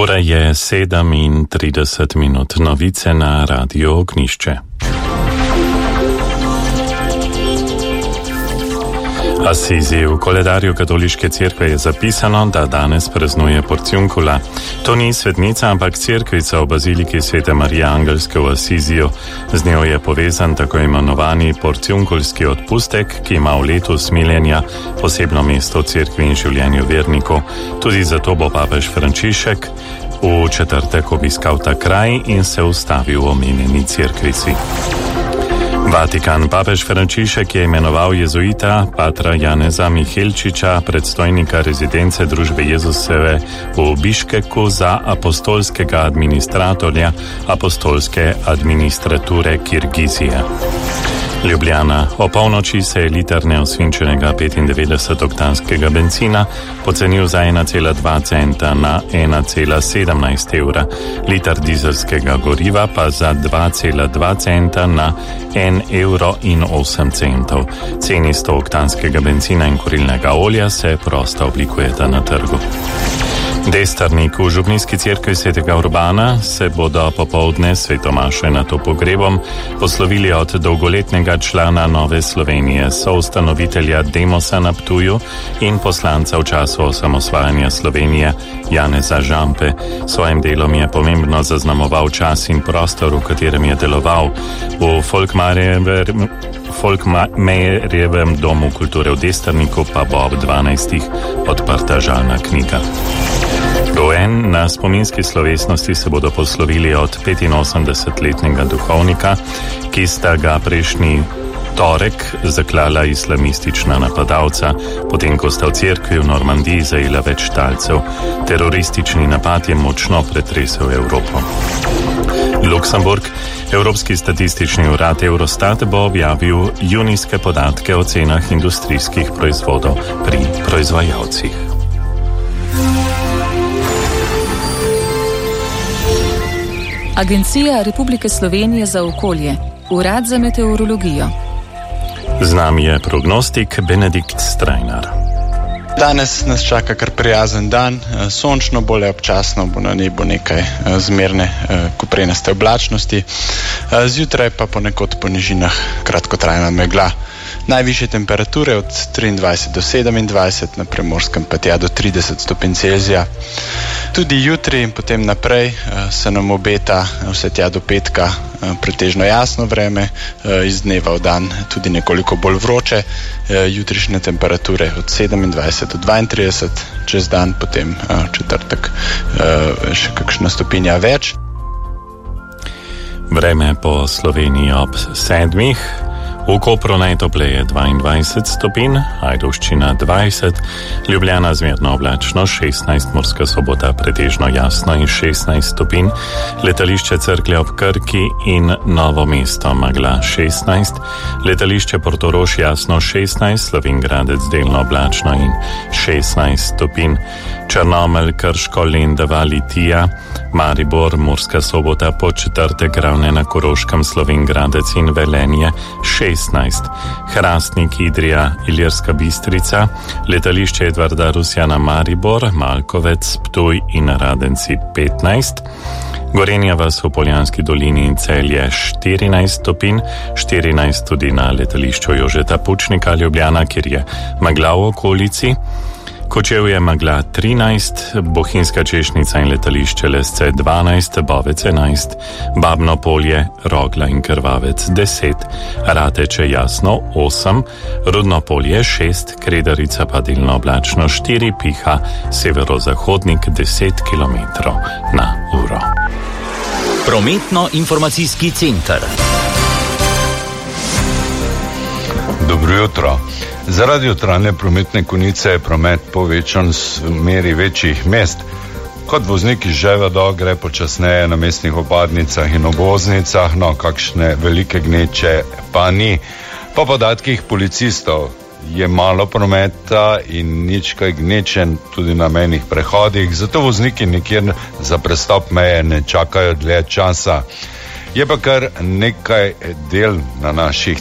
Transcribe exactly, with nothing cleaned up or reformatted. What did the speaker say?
Ura je sedemintrideset minut, novice na Radio Ognišče. Asizi. V koledarju katoliške cerkve je zapisano, da danes praznuje Porciuncula. To ni svetnica, ampak cerkvica v baziliki Svete Marije Angelske v Asiziju. Z njo je povezan tako imenovani porciunkulski odpustek, ki ima v letu smiljenja posebno mesto v cerkvi in življenju vernikov. Tudi zato bo papež Frančišek v četrtek obiskal ta kraj in se ustavil v omenjeni cerkvici. Vatikan. Papež Frančišek je imenoval jezuita patra Janeza Mihelčiča, predstojnika rezidence družbe Jezusove v Biškeku, za apostolskega administratorja apostolske administrature Kirgizije. Ljubljana. O polnoči se je liter neosvinčenega petindevetdesetoktanskega bencina pocenil za ena cela dva centa na ena cela sedemnajst evra, liter dizelskega goriva pa za dva cela dva centa na en evro in osem centov. Ceni stooktanskega bencina in kurilnega olja se prosto oblikujeta na trgu. Desternik. V župnijski cerkvi svetega Urbana se bodo popoldne svetomaše nad pogrebom poslovili od dolgoletnega člana Nove Slovenije, soustanovitelja Demosa na Ptuju in poslanca v času osamosvajanja Slovenije Janeza Žampe. Svojim delom je pomembno zaznamoval čas in prostor, v katerem je deloval. V Folkmarjevem Folkmarjevem domu kulture v Desterniku pa bo ob dvanajstih odprta žalna knjiga. Rojen. Na spominski slovesnosti se bodo poslovili od petinosemdesetletnega duhovnika, ki sta ga prejšnji torek zaklala islamistična napadalca, potem ko sta v cerkvi v Normandiji zajela več talcev. Teroristični napad je močno pretresel Evropo. Luksemburg. Evropski statistični urad Eurostat bo objavil junijske podatke o cenah industrijskih proizvodov pri proizvajalcih. Agencija Republike Slovenije za okolje, Urad za meteorologijo. Z nami je prognostik Benedikt Strajnar. Danes nas čaka kar prijazen dan, sončno, bolje občasno bo na nebu nekaj zmerne koprenaste oblačnosti, zjutraj pa ponekod po nižinah kratkotrajna megla. Najvišje temperature od triindvajset do sedemindvajset, na Primorskem pa tja do trideset stopinj Celzija. Tudi jutri in potem naprej se nam obeta vse tja do petka pretežno jasno vreme, iz dneva v dan tudi nekoliko bolj vroče, jutrišnje temperature od sedemindvajset do dvaintrideset, čez dan potem četrtek še kakšna stopinja več. Vreme po Sloveniji ob sedmih. V Kopru najtopleje dvaindvajset stopinj, Ajdovščina dvajset, Ljubljana zmerno oblačno šestnajst, Murska Sobota pretežno jasno in šestnajst stopinj, letališče Cerklje ob Krki in Novo mesto megla šestnajst, letališče Portorož jasno šestnajst, Slovenj Gradec delno oblačno in šestnajst stopinj, Črnomelj, Krško, Lendava, Litija, Maribor, Murska Sobota, Podčetrtek, Ravne na Koroškem, Slovenj Gradec in Velenje šestnajst, Hrastnik, Idrija, Ilirska Bistrica, letališče Edvarda Rusjana Maribor, Malkovec, Ptuj in Radenci petnajst, Gorenja vas v Poljanski dolini in Celje štirinajst stopinj, štirinajst tudi na letališču Jožeta Pučnika Ljubljana, kjer je megla v okolici, Kočevje megla trinajst, Bohinjska Češnica in letališče Lesce dvanajst, Bovec enajst, Babno Polje, Rogla in Krvavec deset, Rateče jasno osem, Rudno Polje šest, Kredarica pa delno oblačno štiri, piha severozahodnik deset kilometrov na uro. Prometno-informacijski center. Dobro jutro. Zaradi otrajne prometne konice je promet povečan v meri večjih mest. Kot vozniki že vedo, gre počasneje na mestnih obadnicah in obvoznicah, no kakšne velike gneče pa ni. Po podatkih policistov je malo prometa in nič kaj gnečen tudi na mejnih prehodih, zato vozniki nikjer za prestop meje ne čakajo dlje časa. Je pa kar nekaj del na naših